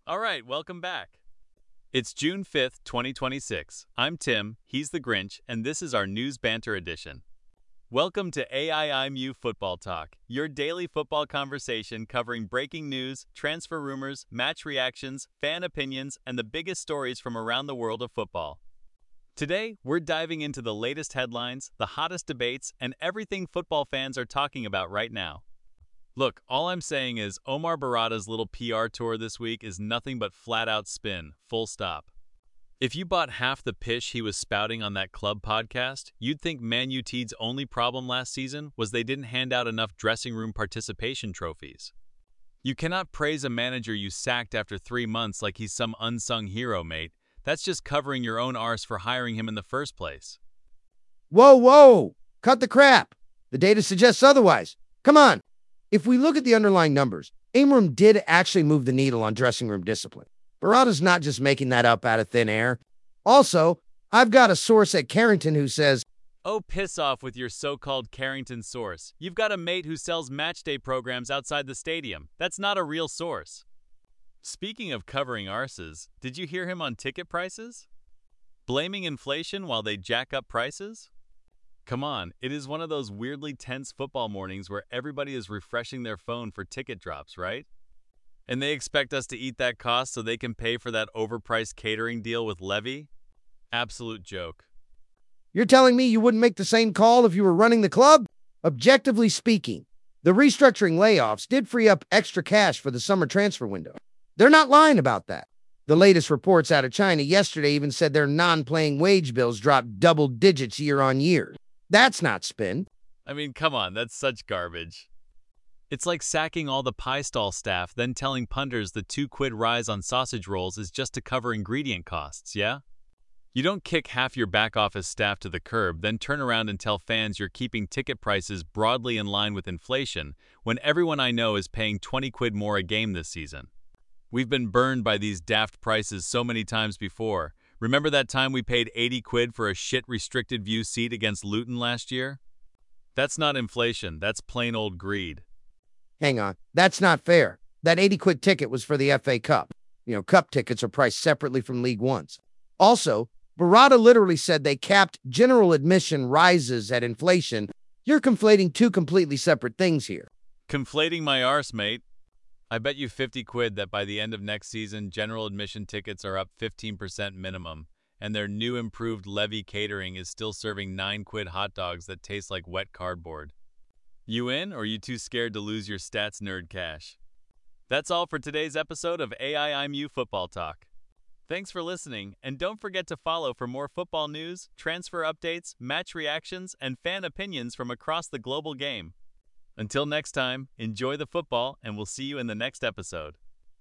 All right, welcome back. It's June 5th, 2026. I'm Tim, he's the Grinch, and this is our News Banter edition. Welcome to AIIMU Football Talk, your daily football conversation covering breaking news, transfer rumors, match reactions, fan opinions, and the biggest stories from around the world of football. Today, we're diving into the latest headlines, the hottest debates, and everything football fans are talking about right now. Look, all I'm saying is Omar Barada's little PR tour this week is nothing but flat-out spin, full stop. If you bought half the pish he was spouting on that club podcast, you'd think Man Uted's only problem last season was they didn't hand out enough dressing room participation trophies. You cannot praise a manager you sacked after 3 months like he's some unsung hero, mate. That's just covering your own arse for hiring him in the first place. Whoa! Cut the crap. The data suggests otherwise. Come on. If we look at the underlying numbers, Amram did actually move the needle on dressing room discipline. Barada's not just making that up out of thin air. Also, I've got a source at Carrington who says, Oh, piss off with your so-called Carrington source. You've got a mate who sells matchday programs outside the stadium. That's not a real source. Speaking of covering arses, did you hear him on ticket prices? Blaming inflation while they jack up prices? Come on, it is one of those weirdly tense football mornings where everybody is refreshing their phone for ticket drops, right? And they expect us to eat that cost so they can pay for that overpriced catering deal with Levy? Absolute joke. You're telling me you wouldn't make the same call if you were running the club? Objectively speaking, the restructuring layoffs did free up extra cash for the summer transfer window. They're not lying about that. The latest reports out of China yesterday even said their non-playing wage bills dropped double digits year on year. That's not spin. I mean, come on, that's such garbage. It's like sacking all the pie stall staff, then telling punters the £2 rise on sausage rolls is just to cover ingredient costs, yeah? You don't kick half your back office staff to the curb, then turn around and tell fans you're keeping ticket prices broadly in line with inflation when everyone I know is paying £20 more a game this season. We've been burned by these daft prices so many times before. Remember that time we paid £80 for a shit restricted view seat against Luton last year? That's not inflation, that's plain old greed. Hang on, that's not fair. That 80 quid ticket was for the FA Cup. Cup tickets are priced separately from League Ones. Also, Barada literally said they capped general admission rises at inflation. You're conflating two completely separate things here. Conflating my arse, mate. I bet you £50 that by the end of next season, general admission tickets are up 15% minimum, and their new improved Levy catering is still serving £9 hot dogs that taste like wet cardboard. You in, or you too scared to lose your stats nerd cash? That's all for today's episode of AIIMU Football Talk. Thanks for listening, and don't forget to follow for more football news, transfer updates, match reactions, and fan opinions from across the global game. Until next time, enjoy the football, and we'll see you in the next episode.